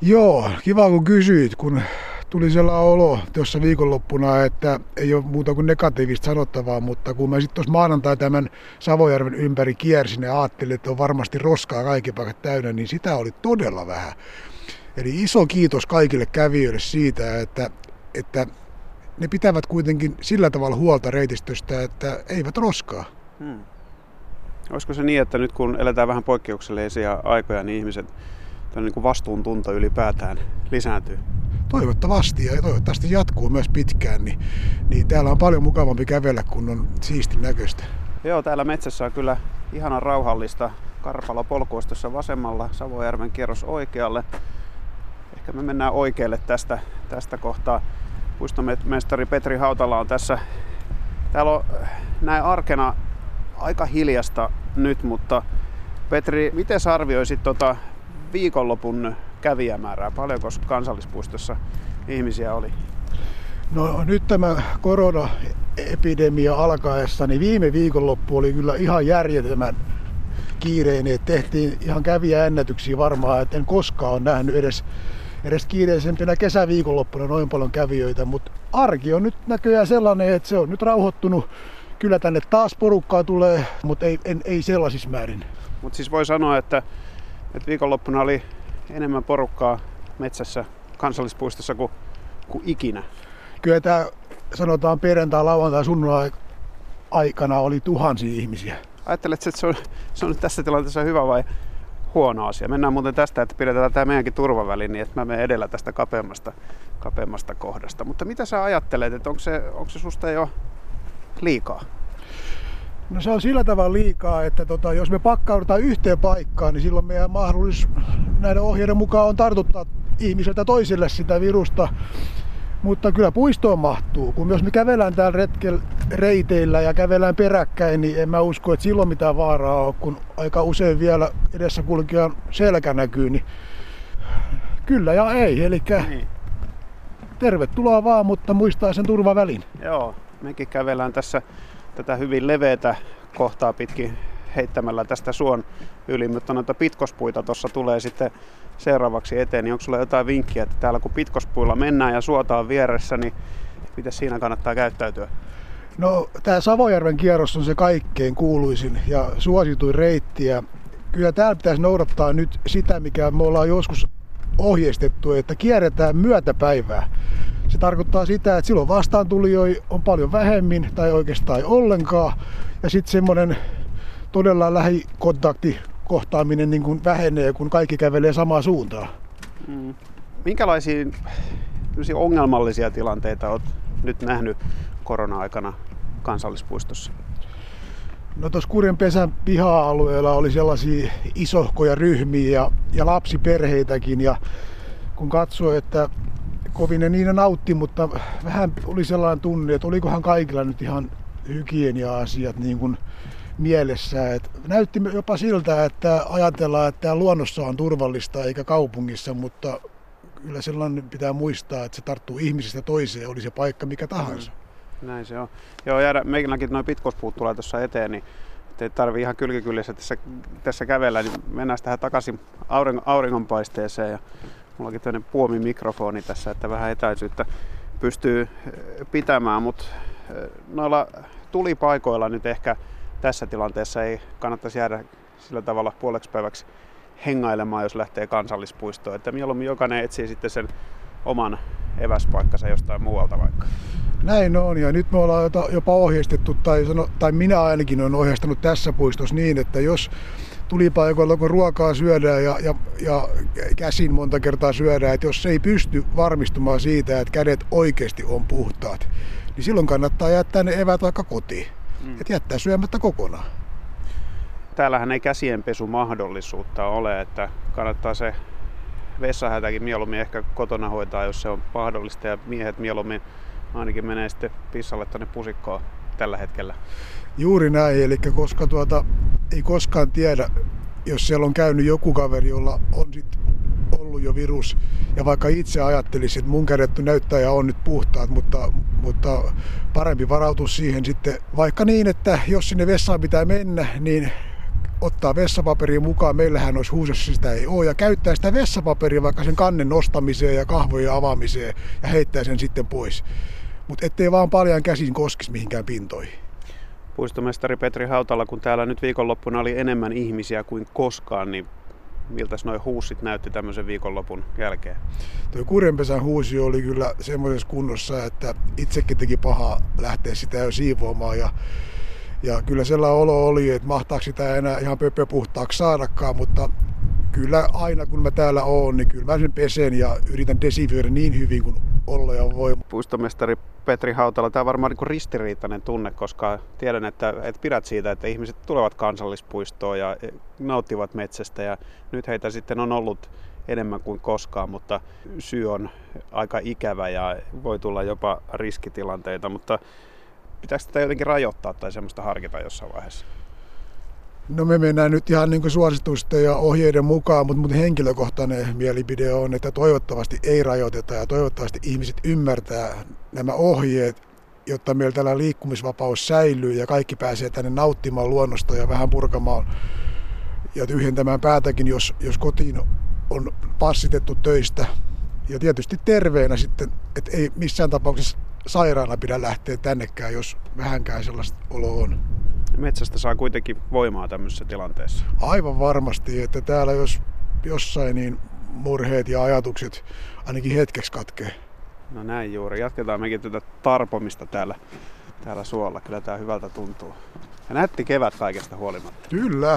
Joo, kiva kun kysyit, kun tuli sellainen olo tuossa viikonloppuna, että ei ole muuta kuin negatiivista sanottavaa, mutta kun mä sitten tuossa maanantai tämän Savojärven ympäri kiersin ja ajattelin, että on varmasti roskaa kaikki paikat täynnä, niin sitä oli todella vähän. Eli iso kiitos kaikille kävijöille siitä, että ne pitävät kuitenkin sillä tavalla huolta reitistöstä, että eivät roskaa. Olisiko se niin, että nyt kun eletään vähän poikkeuksellisia aikoja, niin ihmiset niin kuin vastuuntunto ylipäätään lisääntyy? Toivottavasti ja toivottavasti jatkuu myös pitkään, niin täällä on paljon mukavampi kävellä, kun on siistin näköistä. Joo, täällä metsässä on kyllä ihanan rauhallista. Karpalo polkuistossa vasemmalla, Savojärven kierros oikealle. Ehkä me mennään oikealle tästä kohtaa. Puistomestari Petri Hautala on tässä. Täällä on näin arkena aika hiljasta nyt, mutta Petri, miten sä arvioisit viikonlopun kävijämäärää? Paljonko kansallispuistossa ihmisiä oli? No nyt tämä koronaepidemia alkaessa, niin viime viikonloppu oli kyllä ihan järjettömän kiireinen. Tehtiin ihan kävijäennätyksiä varmaan, että en koskaan ole nähnyt edes kiireisempänä kesäviikonloppuna noin paljon kävijöitä, mutta arki on nyt näköjään sellainen, että se on nyt rauhoittunut. Kyllä tänne taas porukkaa tulee, mutta ei sellaisissa määrin. Mutta siis voi sanoa, että viikonloppuna oli enemmän porukkaa metsässä kansallispuistossa kuin ikinä. Kyllä tämä sanotaan perjantai, lauantai, sunnuntai aikana oli tuhansia ihmisiä. Ajatteletko, että se on nyt tässä tilanteessa hyvä vai huono asia? Mennään muuten tästä, että pidetään tämä meidänkin turvaväli niin, että mä menen edellä tästä kapeammasta kohdasta. Mutta mitä sä ajattelet, että onko se susta jo liikaa? No se on sillä tavalla liikaa, että jos me pakkaudutaan yhteen paikkaan, niin silloin meidän mahdollisuus näiden ohjeiden mukaan on tartuttaa ihmiseltä toiselle sitä virusta. Mutta kyllä puistoon mahtuu. Kun jos me kävellään täällä reiteillä ja kävellään peräkkäin, niin en mä usko, että silloin mitään vaaraa on, kun aika usein vielä edessä kulkijan selkä näkyy. Niin kyllä ja ei, eli niin. Tervetuloa vaan, mutta muistaa sen turvavälin. Joo, mekin kävellään tässä tätä hyvin leveätä kohtaa pitkin heittämällä tästä suon yli, mutta noita pitkospuita tuossa tulee sitten seuraavaksi eteen, niin onko sulla jotain vinkkiä, että täällä kun pitkospuilla mennään ja suota on vieressä, niin miten siinä kannattaa käyttäytyä? No tämä Savojärven kierros on se kaikkein kuuluisin ja suosituin reitti ja kyllä täällä pitäisi noudattaa nyt sitä, mikä me ollaan joskus ohjeistettu, että kierretään myötäpäivää. Se tarkoittaa sitä, että silloin vastaantulijoita on paljon vähemmin tai oikeastaan ei ollenkaan ja sitten semmoinen todella lähikontakti kohtaaminen niin kuin vähenee, kun kaikki kävelee samaan suuntaan. Minkälaisia ongelmallisia tilanteita olet nyt nähnyt korona-aikana kansallispuistossa? No tuossa Kurjenpesän piha-alueella oli sellaisia isohkoja ryhmiä ja lapsiperheitäkin ja kun katsoi, että kovin ne niitä nautti, mutta vähän oli sellainen tunne, että olikohan kaikilla nyt ihan hygienia-asiat niin kuin mielessä. Et näytti jopa siltä, että ajatellaan, että tää luonnossa on turvallista eikä kaupungissa, mutta kyllä sellainen pitää muistaa, että se tarttuu ihmisistä toiseen, oli se paikka mikä tahansa. Näin se on. Joo, meilläkin nuo pitkospuut tulee tuossa eteen, niin ei tarvitse ihan kylkikyljessä tässä kävellä, niin mennään tähän takaisin auringonpaisteeseen. Ja mullakin toinen puomimikrofoni tässä, että vähän etäisyyttä pystyy pitämään, mutta noilla tulipaikoilla nyt ehkä tässä tilanteessa ei kannattaisi jäädä sillä tavalla puoleksi päiväksi hengailemaan, jos lähtee kansallispuistoon. Että mieluummin jokainen etsii sitten sen oman eväspaikkansa jostain muualta vaikka. Näin on ja nyt me ollaan jopa ohjeistettu, tai minä ainakin olen ohjeistanut tässä puistossa niin, että jos tulipaikoilla kun ruokaa syödään ja käsin monta kertaa syödään, että jos ei pysty varmistumaan siitä, että kädet oikeasti on puhtaat, niin silloin kannattaa jättää ne eväät vaikka kotiin. Että jättää syömättä kokonaan. Täällähän ei käsienpesumahdollisuutta ole, että kannattaa se vessahätäkin mieluummin ehkä kotona hoitaa, jos se on mahdollista. Ja miehet mieluummin ainakin menee sitten pissalle tuonne pusikkoon tällä hetkellä. Juuri näin, eli koska ei koskaan tiedä, jos siellä on käynyt joku kaveri, jolla on sit ollut jo virus. Ja vaikka itse ajattelisin, että mun kädet näyttää ja on nyt puhtaat, mutta parempi varautua siihen sitten vaikka niin, että jos sinne vessaan pitää mennä, niin ottaa vessapaperia mukaan, meillähän olisi huusassa sitä ei ole, ja käyttää sitä vessapaperia vaikka sen kannen nostamiseen ja kahvojen avaamiseen ja heittää sen sitten pois. Mutta ettei vaan paljon käsin koskisi mihinkään pintoihin. Puistomestari Petri Hautala, kun täällä nyt viikonloppuna oli enemmän ihmisiä kuin koskaan, niin miltäs noi huussit näytti tämmöisen viikonlopun jälkeen? Tuo Kurjenpesän huusi oli kyllä semmoisessa kunnossa, että itsekin teki pahaa lähteä sitä jo siivoamaan. Ja kyllä sellainen olo oli, että mahtaako sitä enää ihan pöpöpuhtaaksi saadakaan, mutta kyllä aina kun mä täällä oon, niin kyllä mä sen pesen ja yritän desinfioida niin hyvin kuin olla ja voi. Puistomestari Petri Hautala, tämä on varmaan niin kuin ristiriitainen tunne, koska tiedän, että pidät siitä, että ihmiset tulevat kansallispuistoon ja nauttivat metsästä ja nyt heitä sitten on ollut enemmän kuin koskaan, mutta syy on aika ikävä ja voi tulla jopa riskitilanteita, mutta pitääkö tätä jotenkin rajoittaa tai semmoista harkita jossain vaiheessa? No me mennään nyt ihan niin kuin suositusten ja ohjeiden mukaan, mutta mun henkilökohtainen mielipide on, että toivottavasti ei rajoiteta ja toivottavasti ihmiset ymmärtää nämä ohjeet, jotta meillä tällä liikkumisvapaus säilyy ja kaikki pääsee tänne nauttimaan luonnosta ja vähän purkamaan ja tyhjentämään päätäkin, jos kotiin on passitettu töistä. Ja tietysti terveenä sitten, että ei missään tapauksessa sairaana pidä lähteä tännekään, jos vähänkään sellaista olo on. Metsästä saa kuitenkin voimaa tämmöisessä tilanteessa. Aivan varmasti, että täällä jos jossain niin murheet ja ajatukset ainakin hetkeksi katkee. No näin juuri. Jatketaan mekin tätä tarpomista täällä suolla. Kyllä tää hyvältä tuntuu. Ja nätti kevät kaikesta huolimatta. Kyllä.